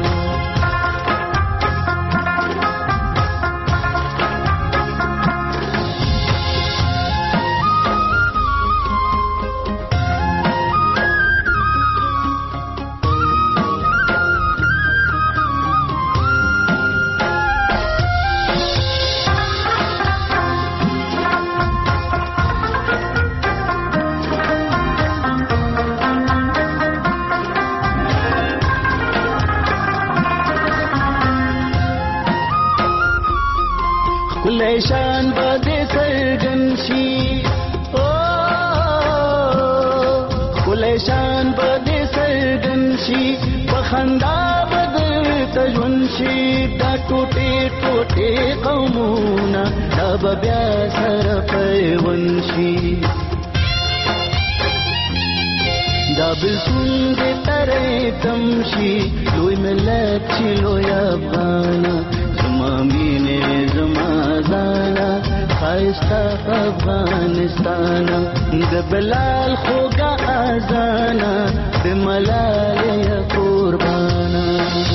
شان بده سرګن شي او کله شان بده سرګن شي په خندا بدل تجون شي دا ټوټه ټوټه قومونه دا بیا سره پیون شي دا بلسون دې ترې تمشي لوی ملت چې لوی افغان زما مینه زما ځانا ښایسته افغانستان د بلال خوږه اذانه د ملالیا قربانه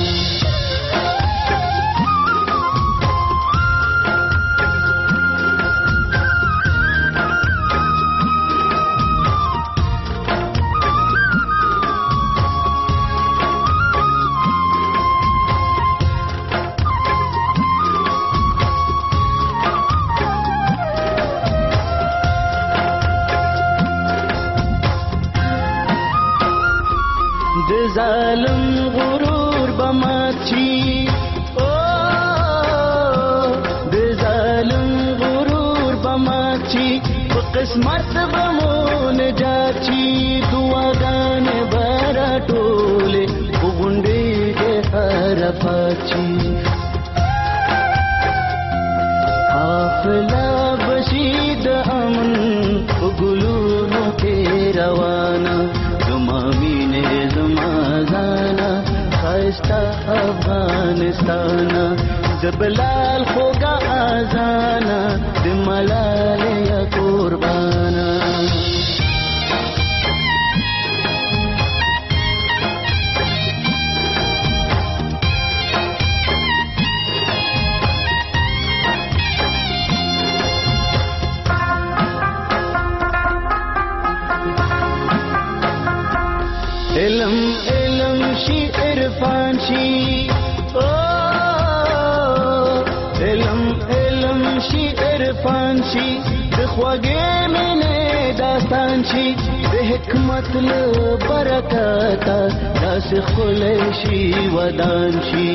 ظالم غرور بماچی او د ظالم غرور بماچی په قسمت بمون جاچی دعاګانې برا ټوله وګونډې دې هر پاچی حافظه بشید امن وګلونو کې روانه زما مینه زما ځانا ښایسته خایستا افغانستانا د بلال خوګه اذانا د ملالیا قربانا علم علم شي عرفان شي علم علم شي عرفان شي د خوږې مینې داستان شي د حکمت له برکته داسې ښکلی شي ودان شي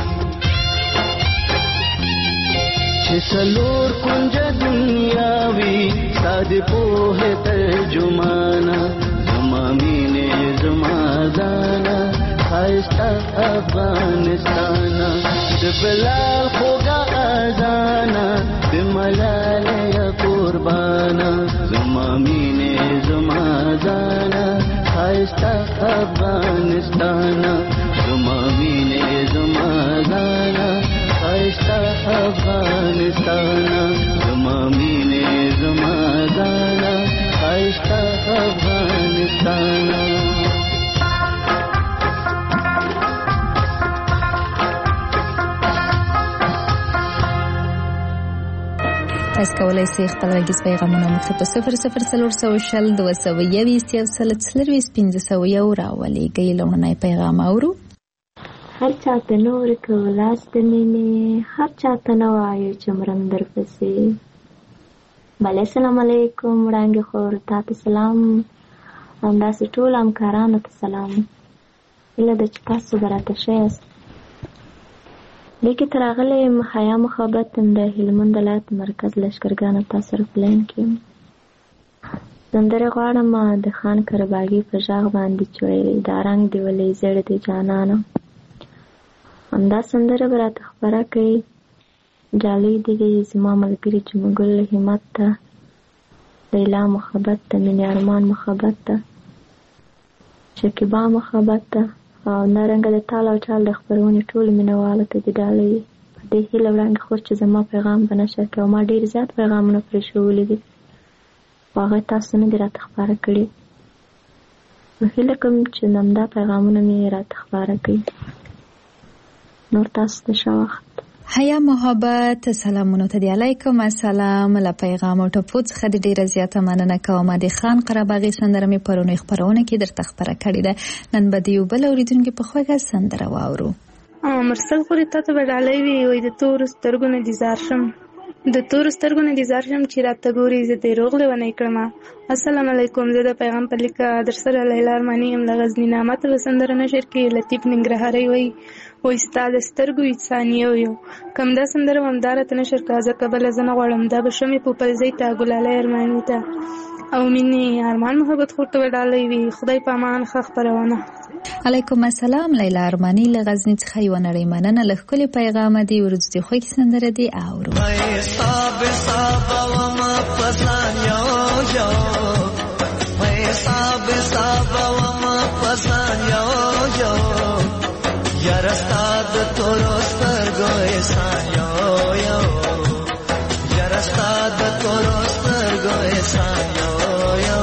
چې څلور کونجه دنیا وي ستا د پوهې ترجمانه زما مینې زما ځانه خایسته افغانستانه د بلال خوږه اذانه د ملالیا قربانه زما مینې زما ځانه خایسته افغانستانه زما مینې زما ځانه خایسته افغانستانه زما مینې زما ځانه خایسته افغانستانه تاسو کولای شئ خپل غږیز پیغامونه موږ ته په صفر صفر څلور سوه شل دوه سوه یویشت یو سل څلرویشت پنځه سوه یو راولېږئ. لومړنی پیغام اورو. هر چاته نور که ولاس د مینې هر چاته نه وایو چې مرم درپسې. بله السلام علیکم وړانګې خور تا ته سلام همداسې ټولو همکارانو ته سلام. هیله ده چې تاسو به راته ښه یاست. دې کې ته راغلی یم حیا محبت د هلمند ولایت مرکز لښکرګانو تاسو سره په لین کې یم. سندرې غواړم د خان کرباغي په غږ باندې چې ویلې دا رنګ دې ولې زیړ دی جانانه. همدا سندره به راته خپره کوي. ډالۍ دې وي زما ملګري جمګل همت ته لیلا محبت ته مینې ارمان محبت ته شکیبا محبت ته او نارنګه د تال او چال د خپرونې ټولو مینهوالو ته دې ډالۍ وي. په دې هیله وړاندې خور چې زما پیغام به نشر کړي او ما ډېر زیات پیغامونه پرې ښوولي دي خو هغه تاسو نه دي راته خپاره کړي. نو هیله کوم چې همدا پیغامونه مې راته خپاره کړي. نور تاسو ته ښه وخت. حیا محبت سلامونو ته دی. علیکم السلام. له پیغام او ټپو څخه د ډیره زیاته مننه کوم. د خان قرباغي سندره مې پرونی خبرونه کې درته خبره کړې ده. نن به د یو بل اوریدونکو په خوږه سندره واورو. مرسل خوري ته ته ډالۍ وي وای د تور سترګو نه دیزار شم د تور سترګو نه دیزار شم چې راته ګوري زه دې روغ لیونی کړم. السلام علیکم. زه د پیغام په لیکه در سره لیلا ارماني یم. د غزني نامه ته سندره نشر کې لطیف ننګرهاري وای وای ستا د سترګو انسانیو یو کم دا سندره همداره ته نشر کړه ځکه بله زه نه غواړم دا به شمې پوپلزۍ ته ګلالی ارماني ته او مینې ارمان محبت خور ته به ډالۍ وي. خدای په امان ښه خپرونه. علیکم السلام. لیلا ارماني له غزني څخه یوه نړۍ مننه له ښکلي پیغامه دي. وروستي خوږې سندره دي اورو. یارستاد تورو سترګو احسان یو یو یارستاد تورو سترګو احسان یو یو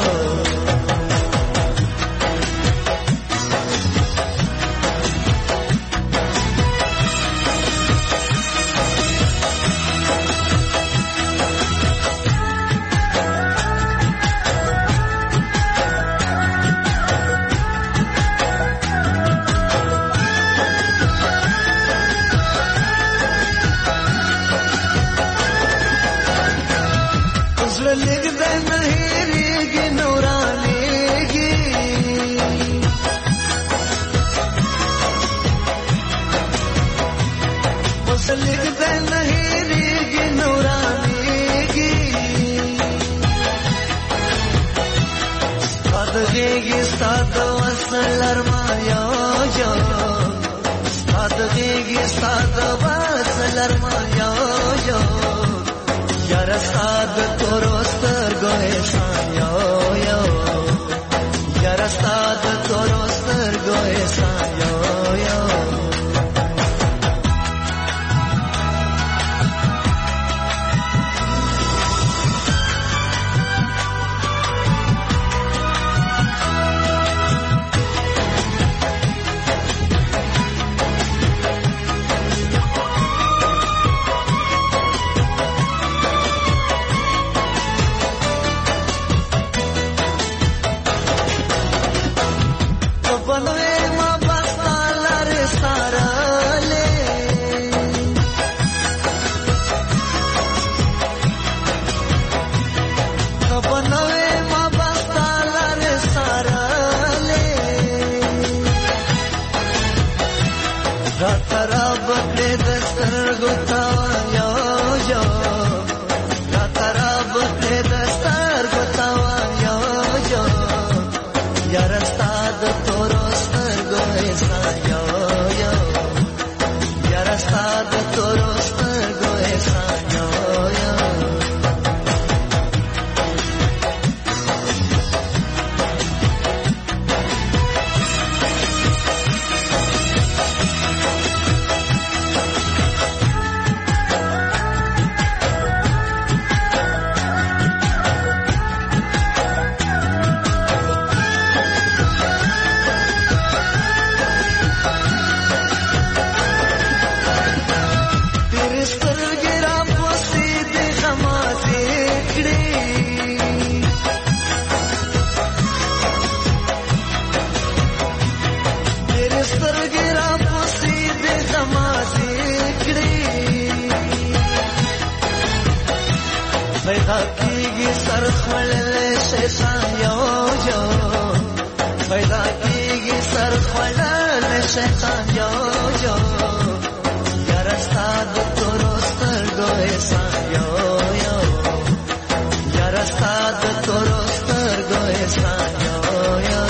خوړلې شیطان یو یو پیدا کیږي سر خوړلې شیطان یو یو یار ستاد تورو سترګو احسان یو یو یار ستاد تورو سترګو احسان یو یو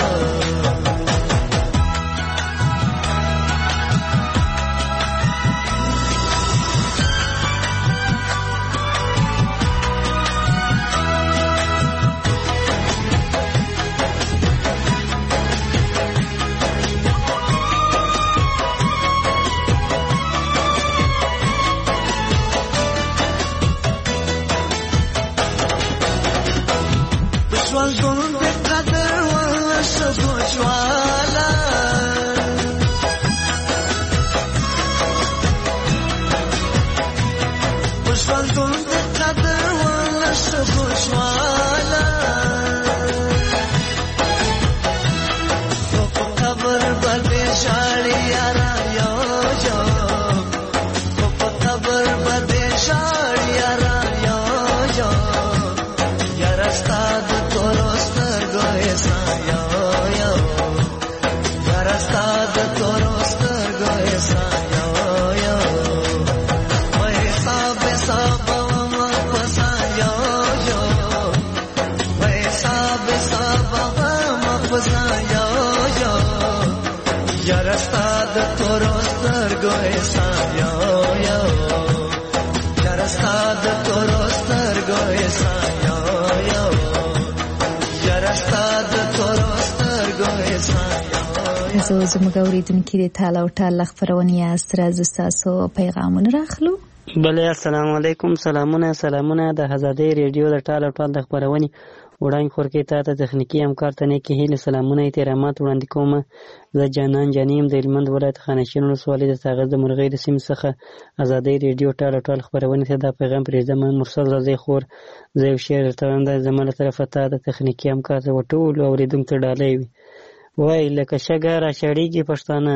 تاسو زموږ اوریدونکي د ټال او ټال خبرونه یاست. راځو تاسو پیغامونه راخلو. بله السلام علیکم. سلامونه سلامونه د آزادۍ ریډیو د ټال او ټال د خبرونې وړاندې خورکې تا ته تخنیکي همکار ته نیکې هیلې سلامونه احترامات وړاندې کوم. زه جانان جانیم د هلمند ولایت خانشین ولسوالۍ د ساغر د مرغۍ د سیمې څخه آزادۍ ریډیو ټال او ټال خبرونې ته دا پیغام پرېږدم. مرسل رضی خور زه یو شعر درته وایم، دا زما له طرفه تا د تخنیکي همکار ته ټولو اورېدونکو ته ډالۍ وي. وای لکه شګه را شړېږي پښتانه،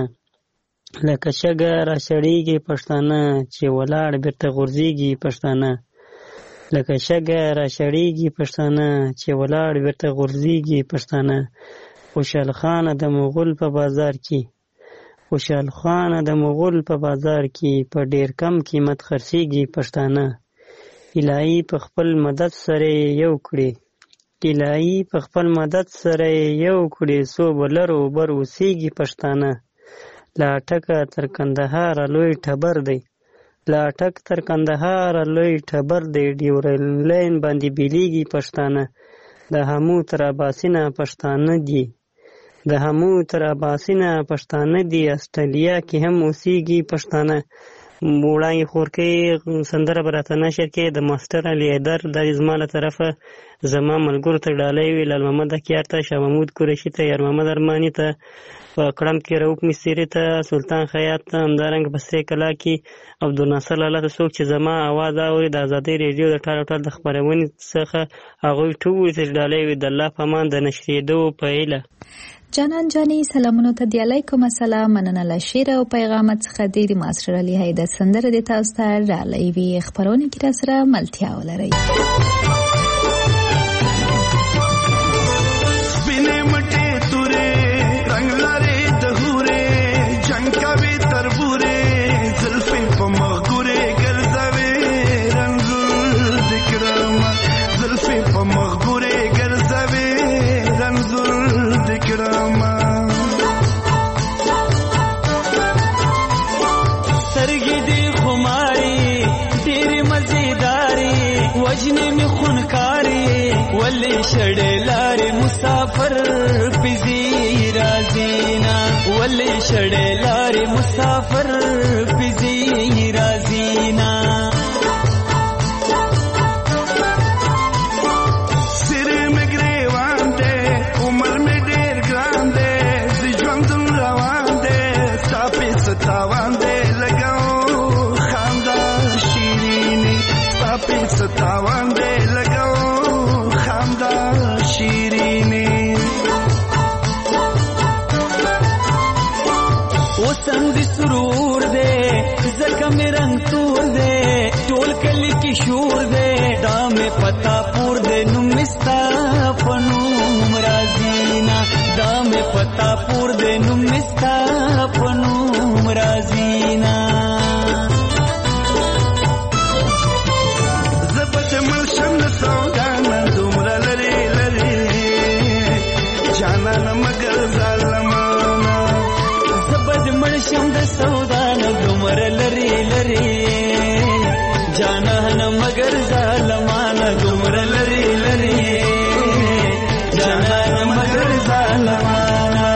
لکه شګه را شړېږي پښتانه، چې ولاړ بیرته غورځېږي پښتانه. لکه شګه را شړېږي پښتانه، چې ولاړ بیرته غورځېږي پښتانه. خوشحال خان د مغول په بازار کې، خوشحال خان د مغول په بازار کې په ډېر کم قیمت خرڅېږي پښتانه. الهي په خپل مدد سره یو کړي، الهي په خپل مدد سره یو کړي، څو بلرو بر اوسېږي پښتانه. لا ټکه تر کندهار لوی ټبر دی، لا ټک تر کندهار لوی ټبر دی، ډیورل لاین باندې بیلیږي پښتانه. د همو تر اباسینه پښتانه دي، د همو تر اباسینه پښتانه دي، استرالیا کې هم اوسېږي پښتانه. وړاندې خورکۍ سندره به راته نشر کې د ماسټر علي حیدر، دا زما له طرفه زما ملګرو ته ډالۍ وي، لال محمد اکیار ته، شاه محمود قریشي ته، یار محمد ارماني ته، په کړم کې رؤف مستري ته، سلطان خیاط ته، همدارنګه په سرې کلا کې عبدالناصر لالا ته. څوک چې زما اواز اوري د ازادۍ ریډیو د ټال او ټال د خپرونې څخه هغوی ټول ته ډالۍ وي د الله په امان د نشرېدو په هیله. جانان جانی سلامونو ته دی علیکم السلام. مننه له شعر او پیغامات څخه د ماسټر علي حیدر سندره د تاسو ته ډالۍ وي. خبرونه کې را سره ملتیا ولرئ. وجنه می خونکاری ولی شړې لارې مسافر پزی رازینا، ولی شړې لارې مسافر پزی رازینا. سر می ګریوان دې عمر می ډېر ګران دې، ژوند روان دې صافي ستاوان دې لګاو خندا شیرینی، صافي ستاوان دې لګاو خندا شیرینی. وسم دې سرور دې زکه مې رنگ تور دې، ټول کلی کې شور دې، دا مې پتا پور دې نو مستا پتا پور دې نو مستا پنوم رازینا زبد ملشم سودانا دومره لري لري جانان مگر ظالمانا زبد ملشم د سودانا دومره لري لري جانان مگر ظالمانا دومره لري لري جانان مگر ظالمانا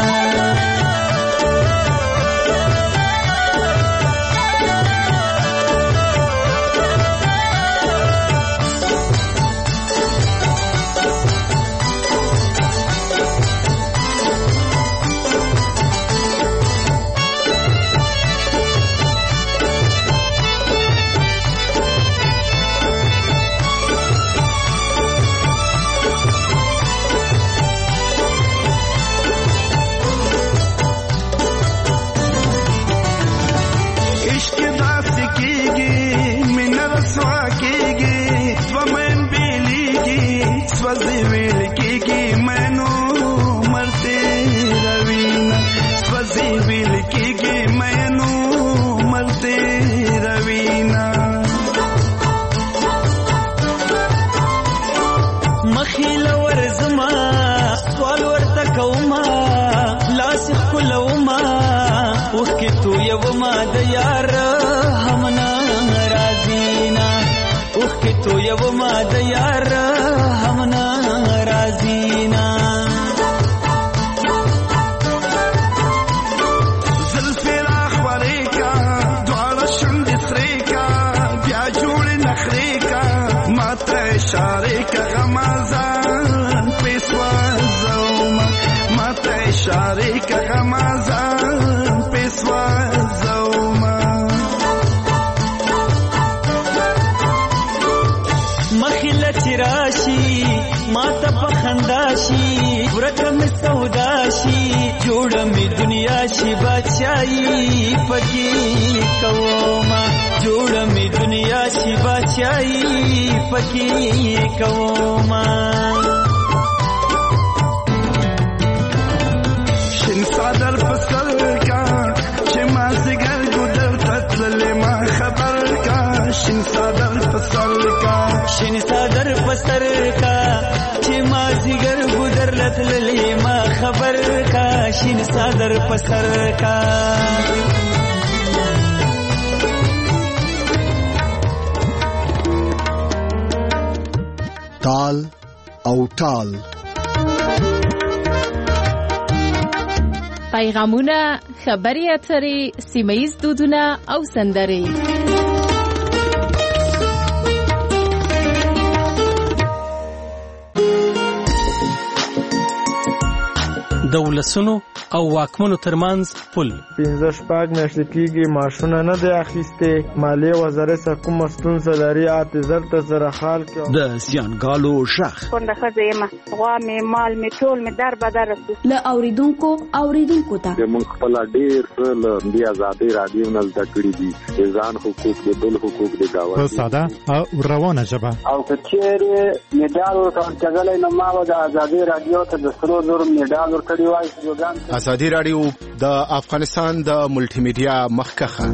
Swazi vil kiki mainu marte ravina Swazi vil kiki mainu marte ravina مخیل ورزما سوال ورته کوما لاسخ کولوما وکي تو یو ما د یار همنا رازینا وکي تو یو ما د یار همنا رازینا زلفل اخباريكا دوار شند سريكا بیا جوړ نخريكا ماته اشاره کا غمازان پیسوا زوما ماته اشاره کا غمازان پیسوا زوما مخیله چراشی ماته پخنداشی ورکم سوداشی جوړه می دنیا شي بچای پکی کوما جوړه می دنیا شي بچای پکی کوما شین صدر پسر کا چې ما زګر ګدر تل ما خبر کا شین صدر پسر کا شین صدر پسر کا چې ما زګر ګدر لتل ما خبر کا شین صدر پسر کا تال او ټال پیغامونه خبري اترې سیمه‌ییز دودونه او سندرې د ولسونو او واکمنو ترمنځ پل پنځه شپږ میاشتې کېږي معاشونه نه دی اخیستې مالیې وزارت څخه کومه ستونزه لري اته زر ته زره خال کې د زیانګالو شخ کونډه ښځه یم غوا مې مال مې ټول مې در بدر رسو له اوریدونکو اوریدونکو ته موږ خپل ډېر له دې آزادۍ رادیو نه زده کړي دي د ځان حقوق د بل حقوق د داوا په ساده او روانه ژبه او که چیرې میډال ورکړل نو ما د آزادۍ رادیو ته د سرو زر میډال ورکړی وای ازادي رادیو د افغانستان د ملټي میډیا مخکخه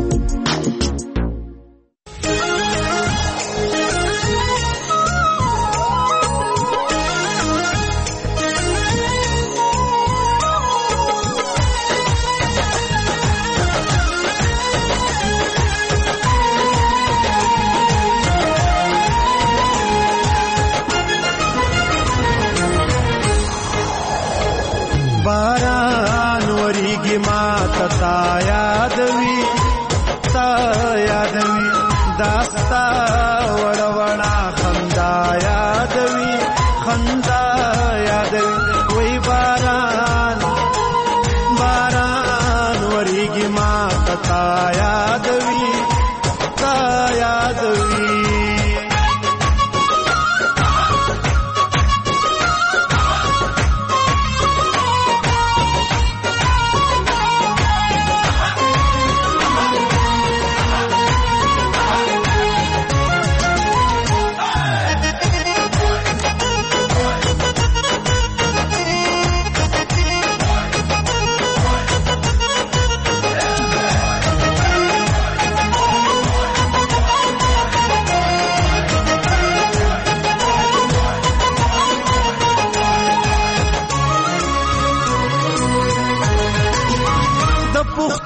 باران وریږي ما تا یادوي تا یادوي داستا وړ وړا خندا یادوي خندا یادوي وای باران باران وریږي ما تا یادوي تا یادوي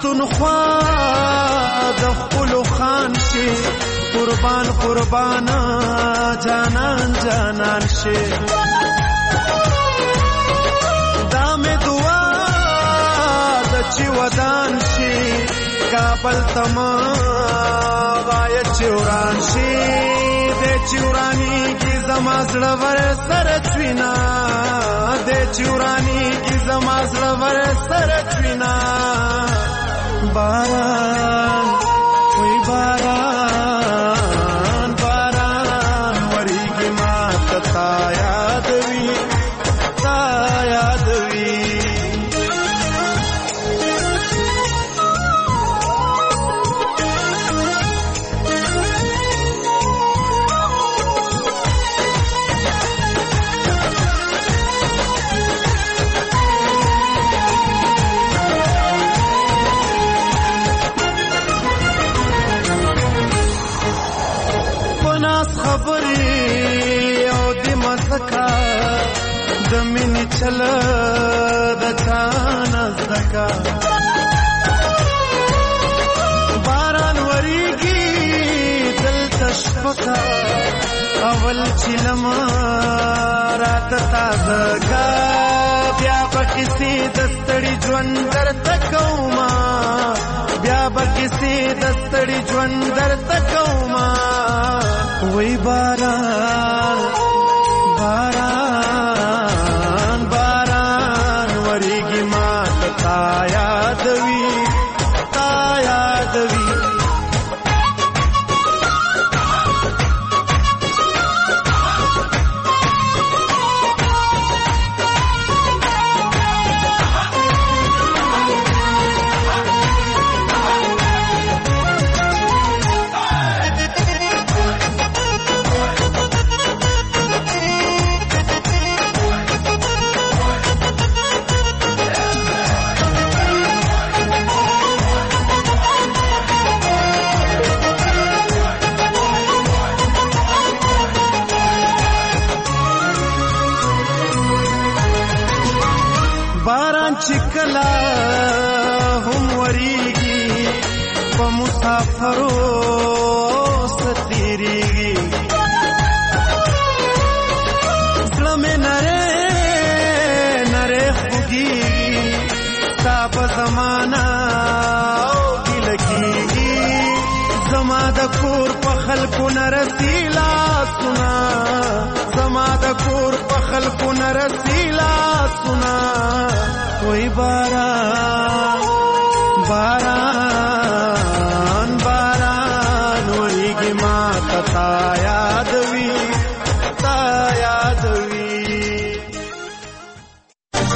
پښتونخوا د خپلو خان شي قربان قربان جانان جانان شي دا مې دعا د چې ودان شي کابل تما غایت چوران شي د چورانی کی زما زړه ور سره چوینا د چورانی کی زما زړه ور سره چوینا باران وی باران باران وریږي ما تا یاد وی تا یاد وی د مینې چله د چانه زدکا باران وریږي دلته شپکا اول چې لمه راته تازه کا بیا به کیسې د ستړي ژوند درته کومه بیا به کیسې د ستړي ژوند درته کومه وی باران باران باران وریږي ما تا یاد وی تا یاد وی چکلا هم وریږي په مسافرو ستیریږي زړه مې نری نری خوږیږي ستا په زمانه اوږې لګېږي زما د کور په خلکو نه رسي لاسونه زما د کور په خلکو نه رسي لاسونه وی باران